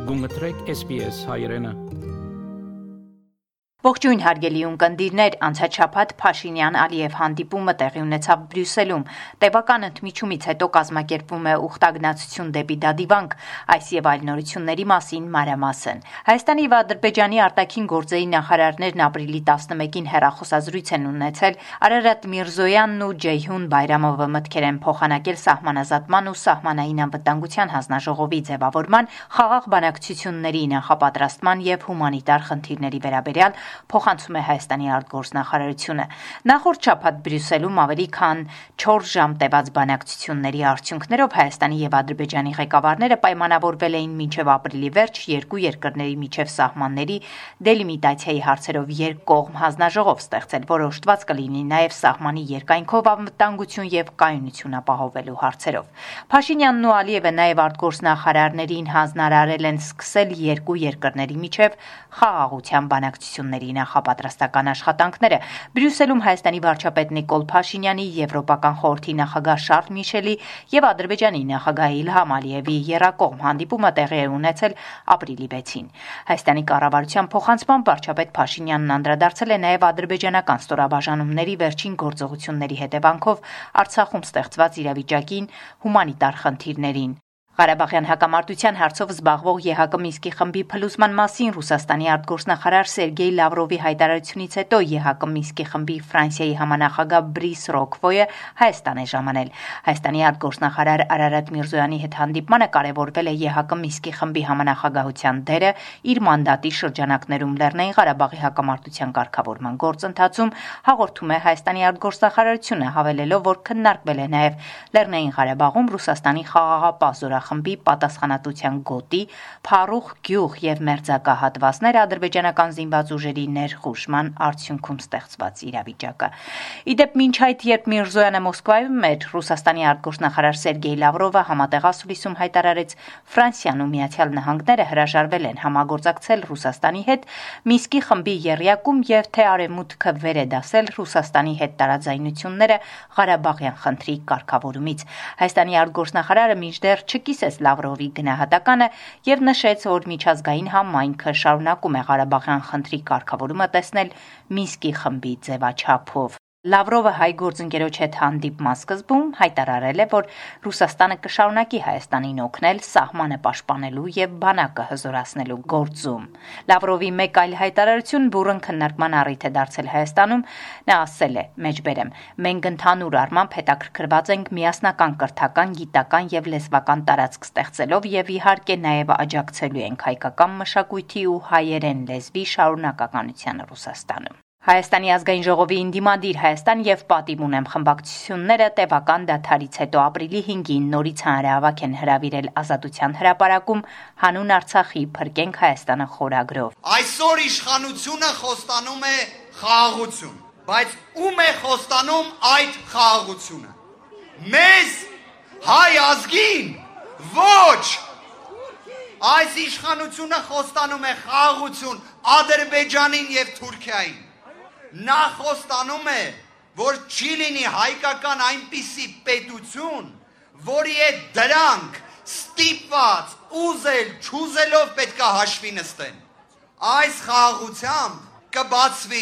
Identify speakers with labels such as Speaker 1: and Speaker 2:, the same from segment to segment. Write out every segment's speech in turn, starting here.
Speaker 1: Գումտրեք SPS հայրենը։
Speaker 2: Ողջույն հարգելի ունկնդիրներ, անցած շաբաթ Փաշինյան-Ալիև հանդիպումը տեղի ունեցավ Բրյուսելում։ Տևական ընդմիջումից հետո կազմակերպվում է ուխտագնացություն դեպի Դադիվանք, այս եւ այլ նորությունների մասին մանրամասն։ Հայաստանի եւ Ադրբեջանի արտաքին գործերի նախարարներն ապրիլի 11-ին հեռախոսազրույց են ունեցել։ Արարատ Միրզոյանն ու Ջեյհուն Բայրամովը մտքեր են փոխանակել սահմանազատման ու սահմանային անվտանգության հանձնաժողովի ձևավորման, խաղաղ բանակցությունների նախապատրաստման եւ հումանիտար խնդիրների վերաբերյալ, փոխանցում է Հայաստանի արտգործնախարարությունը։ Նախորդ շաբաթ Բրյուսելում ավելի քան 4 ժամ տևած բանակցությունների արդյունքներով Հայաստանի եւ Ադրբեջանի ղեկավարները պայմանավորվել էին մինչեւ ապրիլի վերջ երկու երկրների միջև սահմանների դելիմիտացիայի հարցերով երկկողմ հանձնաժողով ստեղծել, որը օժտված կլինի նաեւ սահմանի երկայնքով անվտանգություն եւ կայունություն ապահովելու հարցերով։ Փաշինյանն ու Ալիևը նաեւ արտգործնախարարներին հանձնարարել են սկսել երկու երկրների միջև խաղաղության բանակցությունների նախապատրաստական աշխատանքները։ Բրյուսելում Հայաստանի վարչապետ Նիկոլ Փաշինյանի, Եվրոպական խորհրդի նախագահ Շարլ Միշելի եւ Ադրբեջանի նախագահ Իլհամ Ալիևի եռակողմ հանդիպումը տեղի է ունեցել ապրիլի 6-ին։ Հայաստանի կառավարության փոխանցմամբ վարչապետ Փաշինյանն անդրադարձել է նաեւ ադրբեջանական ստորաբաժանումների վերջին գործողությունների հետևանքով Արցախում ստեղծված իրավիճակին, հումանիտար խնդիրներին։ Ղարաբաղյան հակամարտության հարցով զբաղվող ԵՀԿ Մինսկի խմբի փլուզման մասին Ռուսաստանի արտգործնախարար Սերգեյ Լավրովի հայտարարությունից հետո ԵՀԿ Մինսկի խմբի Ֆրանսիայի համանախագահ Բրիս Ռոկվոյը Հայաստան է ժամանել։ Հայաստանի արտգործնախարար Արարատ Միրզոյանի հետ հանդիպմանը կարևորվել է ԵՀԿ Մինսկի խմբի համանախագահության դերը իր մանդատի շրջանակներում Լեռնային Ղարաբաղի հակամարտության կարգավորման գործընթացում, հաղորդում է Հայաստանի արտգործնախարարությունը, հավելելով, որ քննարկվել է նաև Լեռնային Ղարաբաղում Ռուսաստանի խաղաղապահ խմբի պատասխանատվության գոտի, Փարուխ գյուղ եւ մերձակա հատվածներ ադրբեջանական զինված ուժերի ներխուժման արդյունքում ստեղծված իրավիճակը։ Իդեպ մինչ այդ, երբ Միրզոյանը Մոսկվայում էր, Ռուսաստանի արտգործնախարար Սերգեյ Լավրովը համատեղասուլիսում հայտարարեց, Ֆրանսիան ու Միացյալ Նահանգները հրաժարվել են համագործակցել Ռուսաստանի հետ Մինսկի խմբի եռյակում եւ թե Արևմուտքը վեր է դասել Ռուսաստանի հետ տարաձայնությունները Ղարաբաղյան խնդրի կարգավորումից։ Հայաստանի արտգործնախարարը մինչդեռ չկիսեց Լավրովի գնահատականը եւ նշեց, որ միջազգային համայնքը շարունակում է Ղարաբաղյան խնդրի կարգավորումը տեսնել Մինսկի խմբի ձևաչափով։ Լավրովը հայ գործընկերոջ հետ հանդիպման սկզբում հայտարարել է, որ Ռուսաստանը կշարունակի Հայաստանին օգնել սահմանը պաշտպանելու եւ բանակը հզորացնելու գործում։ Լավրովի մեկ այլ հայտարարություն բուռն քննարկման առիթ է դարձել Հայաստանում, նա ասել է. «Մեջբերեմ, մենք ընդհանուր առմամբ հետաքրքրված ենք միասնական կրթական, գիտական եւ լեզվական տարածք ստեղծելով եւ իհարկե նաեւ աջակցելու ենք հայկական մշակույթի ու հայերեն լեզվի շարունակականությանը Ռուսաստանում»։ Հայաստանի ազգային ժողովի ընդդիմադիր Հայաստան եւ պատիվ ունեմ խմբակցությունները տևական դադարից հետո ապրիլի 5-ին նորից հանրահավաք են հրավիրել Ազատության հրապարակում հանուն Արցախի փրկենք Հայաստանը խորագրով։
Speaker 3: Այսօր իշխանությունը խոստանում է խաղաղություն, բայց ում է խոստանում այդ խաղաղությունը։ Մեզ հայ ազգին ոչ։ Այս իշխանությունը խոստանում է խաղաղություն Ադրբեջանին եւ Թուրքիային։ Նա խոստանում է, որ չի լինի հայկական այնպիսի պետություն, որի հետ դրանք ստիպված ուզել չուզելով պետքա հաշվի նստեն։ Այս խաղաղությամբ կբացվի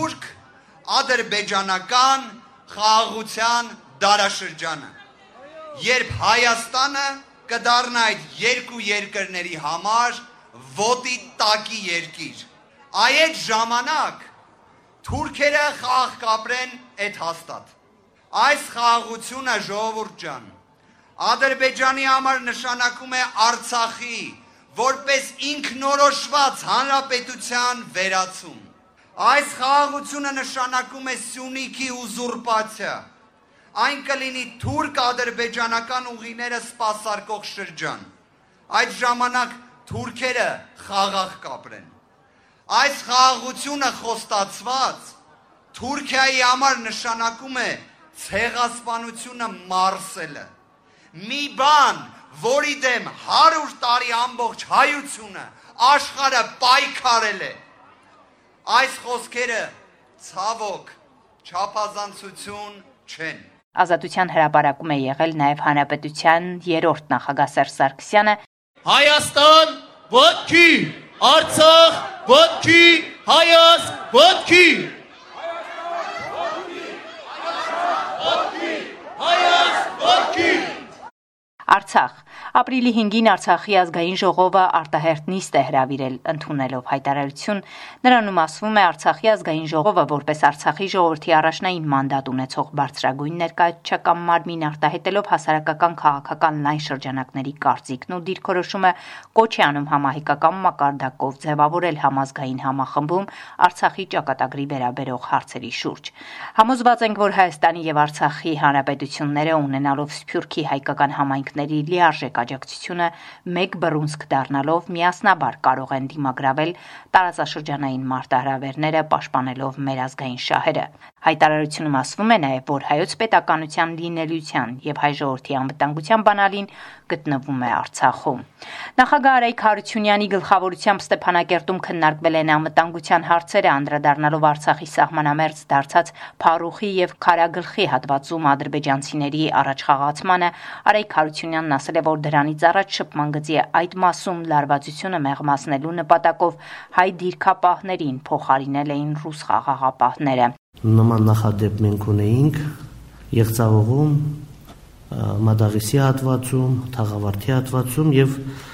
Speaker 3: թուրք-ադրբեջանական խաղաղության դարաշրջանը, երբ Հայաստանը կդառնա այդ երկու երկրների համար ոտի տակի երկիր։ Այդ ժամանակ թուրքերը խաղ կապրեն այդ հաստատ։ Այս խաղաղությունը, ժողովուրդ ջան, Ադրբեջանի համար նշանակում է Արցախի որպես ինքնորոշված հանրապետության վերացում։ Այս խաղաղությունը նշանակում է Սյունիքի ուզուրպացիա։ Այն կլինի թուրք-ադրբեջանական ուղիները սպասարկող շրջան։ Այդ ժամանակ թուրքերը խաղաղ կապրեն։ Այս խաղաղությունը խոստացված Թուրքիայի համար նշանակում է ցեղասպանությունը մարսելը։ Մի բան, որի դեմ 100 տարի ամբողջ հայությունը աշխարհը պայքարել է։ Այս խոսքերը ցավոք չափազանցություն չեն։
Speaker 2: Ազատության հրապարակում է եղել նաև Հանրապետության 3-րդ նախագահ Սերժ Սարգսյանը։
Speaker 4: Հայաստան ոտքի, Արցախ, ոտքի, Հայաց, ոտքի։
Speaker 2: Արցախ ապրիլի 5-ին Արցախի ազգային ժողովը արտահերթ նիստ է հրավիրել ընդունելով հայտարարություն, նրանում ասվում է Արցախի ազգային ժողովը որպես Արցախի ժողովրդի առաջնային մանդատ ունեցող բարձրագույն ներկայացուցչական մարմին արտահայտելով հասարակական քաղաքական լայն շրջանակների կարծիքն ու դիրքորոշումը կոչ է անում համահայկական մակարդակով ձևավորել համազգային համախմբում Արցախի ճակատագրի վերաբերող հարցերի շուրջ։ Համոզված ենք, որ Հայաստանի եւ Արցախի հանրապետությունները ունենալով Սփյուռքի հայկական համայնքների լիարժեք աջակցությունը մեկ բռունցք դառնալով միասնաբար կարող են դիմագրավել տարածաշրջանային մարտահրավերները պաշտպանելով մեր ազգային շահերը։ Հայտարարությունում ասվում է նաև, որ հայոց պետականության լինելիության եւ հայ ժողովրդի անվտանգության բանալին գտնվում է Արցախում։ Նախագահ Արայք Հարությունյանի գլխավորությամբ Ստեփանակերտում քննարկվել են անվտանգության հարցերը, անդրադառնալով Արցախի սահմանամերձ դարձած Փարուխի եւ Քարագլխի հատվածում ադրբեջանցիների առաջխաղացմանը, Արայք Հարությունյանն ասել է, որ դրանից առաջ շփման գծի այդ մասում լարվածությունը մեղմացնելու նպատակով հայ դիրքապահներին փոխարինել էին ռուս խաղաղապահները։
Speaker 5: Նման նախադեպ մենք ունեինք Եղցահողում, Մադաղիսի հատվածում, Թաղավարտի հատվածում եւ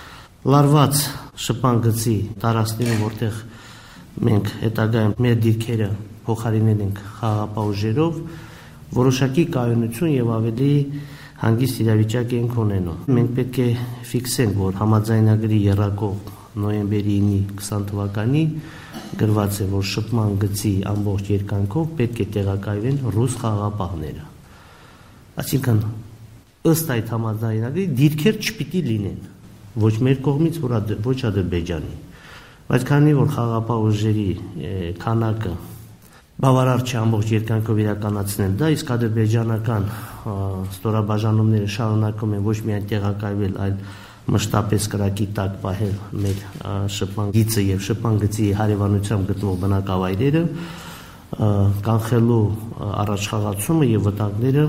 Speaker 5: լարված շփման գծի տարածքներում, որտեղ մենք հետագայում մեր դիրքերը փոխարինել ենք խաղաղապահ ուժերով, որոշակի կայունություն եւ ավելի հանգիստ իրավիճակ ենք ունենում։ Մենք պետք է ֆիքսենք, որ համաձայնագրի եռակող նոյեմբերի 9-ի 20 թվականի գրված է, որ շփման գծի ամբողջ երկայնքով պետք է տեղակայվեն ռուս խաղաղապահները։ Այսինքն ըստ այդ համաձայնագրի դիրքեր չպիտի լինեն ոչ մեր կողմից, ոչ Ադրբեջանի։ Բայց քանի որ խաղաղապահ ուժերի քանակը բավարար չէ ամբողջ երկայնքով իրականացնել դա, իսկ ադրբեջանական ստորաբաժանումները շարունակում են ոչ միայն տեղակայվել, այլ մշտապես կրակի տակ պահել մեր շփման գիծը եւ շփման գծի հարևանությամբ գտնվող բնակավայրերը, կանխելու առաջխաղացումը եւ վտանգները,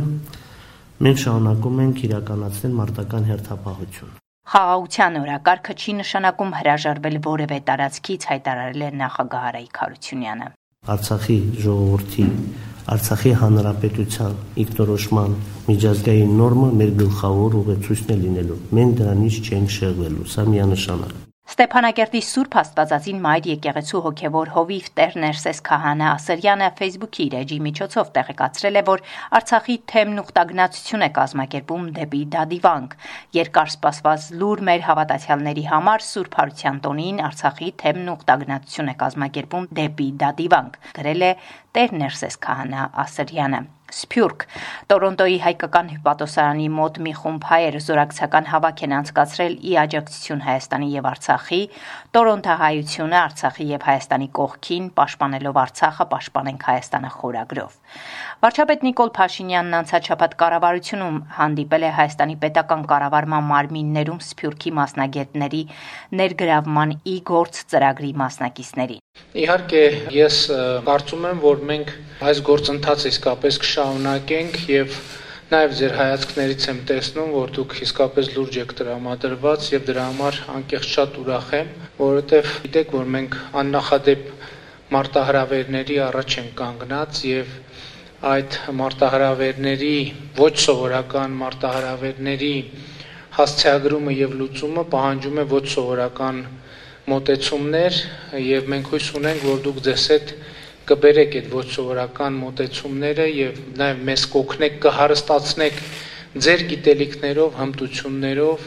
Speaker 5: մենք շարունակում ենք իրականացնել մարտական հերթապահություն։
Speaker 2: Խաղաղության օրակարգը չի նշանակում հրաժարվել որևէ տարածքից, հայտարարել է նախագահ Արայք Հարությունյանը։
Speaker 5: Արցախի ժողովրդի, Արցախի հանրապետության ինքնորոշման միջազգային նորմը մեր գլխավոր ուղեցույցն է լինելու։ Մենք դրանից չենք շեղվելու, սա միանշանակ։
Speaker 2: Ստեփանակերտի Սուրբ Աստվածածին Մայր եկեղեցու հոգևոր հովիվ Տեր Ներսես Քահանա Ասրյանը Facebook-ի իր էջի միջոցով տեղեկացրել է, որ Արցախի թեմն ուխտագնացություն է կազմակերպում դեպի Դադիվանք։ Երկար սպասված լուր մեր հավատացյալների համար Սուրբ Հարության տոնին Արցախի թեմն ուխտագնացություն է կազմակերպում դեպի Դադիվանք, գրել է Տեր Ներսես Քահանա Ասրյանը։ Սփյուռք Տորոնտոյի հայկական հյուպատոսարանի մոտ մի խումբ հայեր զորակցական հավաք են անցկացրել ի աջակցություն Հայաստանի եւ Արցախի, Տորոնտահայությունը Արցախի եւ Հայաստանի կողքին, պաշտպանելով Արցախը, պաշտպանենք Հայաստանը խորագրով։ Վարչապետ Նիկոլ Փաշինյանն անցած կառավարությունում հանդիպել է Հայաստանի պետական կառավարման մարմիններում Սփյուռքի մասնագետների ներգրավման ի գործ ծրագրի մասնակիցներին։
Speaker 1: Իհարկե, ես կարծում եմ, որ մենք այս գործընթացը իսկապես կշարունակենք եւ նաեւ ձեր հայացքներից եմ տեսնում, որ դուք իսկապես լուրջ եք տրամադրված եւ դրա համար անկեղծ շատ ուրախ եմ, որովհետեւ գիտեք, որ մենք աննախադեպ մարտահրավերների առաջ ենք կանգնած եւ այդ մարտահրավերների ոչ սովորական մարտահրավերների հասցեագրումը եւ լուծումը պահանջում է ոչ սովորական մոտեցումներ եւ մենք հույս ունենք, որ դուք ձեզ հետ կբերեք այդ ոչ սովորական մոտեցումները եւ նաեւ մեզ կօգնեք կհարստացնեք ձեր գիտելիքներով, հմտություններով,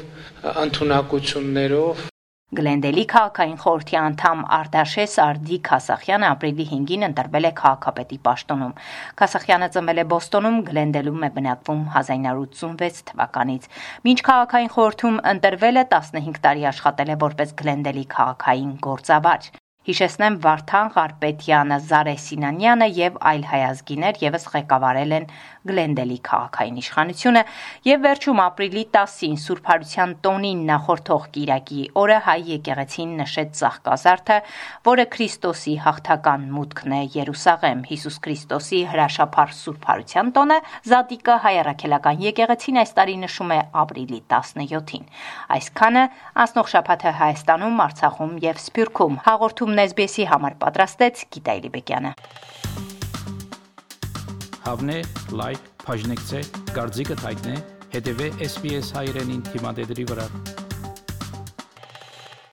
Speaker 1: ընդունակություններով։
Speaker 2: Գլենդելի քաղաքային խորհրդի անդամ Արտաշես Արդի Քասախյանը ապրիլի 5-ին ընտրվել է քաղաքապետի պաշտոնում։ Քասախյանը ծնվել է Բոստոնում, Գլենդելում է բնակվում 1986 թվականից։ Մինչ քաղաքային խորհրդում ընտրվել է 15 տարի աշխատել է որպես Գլենդելի քաղաքային գործավար։ Հիշեցնեմ, Վարդան Ղարպետյանը, Զարե Սինանյանը եւ այլ հայազգիներ եւս ղեկավարել են Գլենդելի քաղաքային իշխանությունը եւ վերջում ապրիլի 10-ին Սուրբ Հարության տոնին նախորդող կիրակի օրը հայ եկեղեցին նշեց Ծաղկազարդը, որը Քրիստոսի հաղթական մուտքն է Երուսաղեմ։ Հիսուս Քրիստոսի հրաշափառ Սուրբ Հարության տոնը Զատիկը հայ առաքելական եկեղեցին այս տարի նշում է ապրիլի 17-ին։ Այսքանը անցնող շաբաթը Հայաստանում, Արցախում եւ Սփյուռքում։ Հաղորդումն SBS-ի համար պատրաստեց Գիտա Իլիբեկյանը։
Speaker 6: Հավնե, լայք, բաժնեկցե, դարձիկը թայտնե, հետևե SBS հայրենին թիմադեդի վրա։